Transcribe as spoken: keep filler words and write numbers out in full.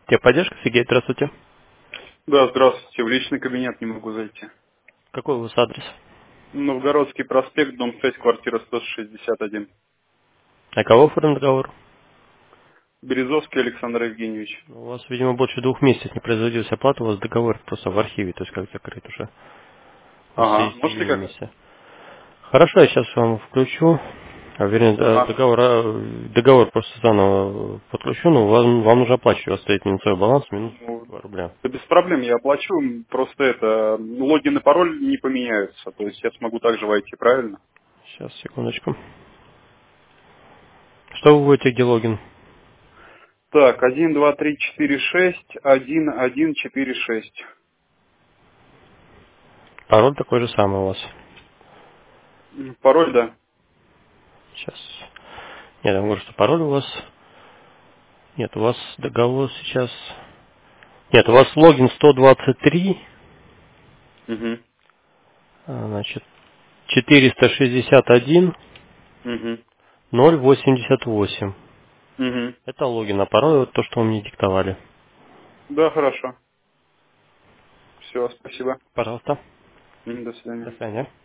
Техподдержка, Сергей, здравствуйте. Да, здравствуйте. В личный кабинет не могу зайти. Какой у вас адрес? Новгородский проспект, дом шесть, квартира сто шестьдесят один. На кого оформлен договор? Березовский Александр Евгеньевич. У вас, видимо, больше двух месяцев не производилась оплата, у вас договор просто в архиве, то есть как закрыт уже. У вас Ага. есть Можете июня как? месяца. Хорошо, я сейчас вам включу. А, вернее, д- Ага. договор, а, договор просто заново подключу, но вам, вам нужно оплачивать, у вас стоит минусовой баланс, минус Ну, два рубля. да без проблем, я оплачу. Просто это, логин и пароль не поменяются. То есть я смогу также войти, правильно? Сейчас, секундочку. Что вы вводите, где логин? Так, один, два, три, четыре, шесть, один, один, четыре, шесть. Пароль такой же самый у вас. М, Пароль, да. Сейчас. Нет, я говорю, что пароль у вас... Нет, у вас договор сейчас... Нет, у вас логин сто двадцать три, Угу. а, значит, четыреста шестьдесят один Угу. ноль восемьдесят восемь. Угу. Это логин, а пароль вот то, что вы мне диктовали. Да, хорошо. Все, спасибо. Пожалуйста. М, До До свидания. свидания.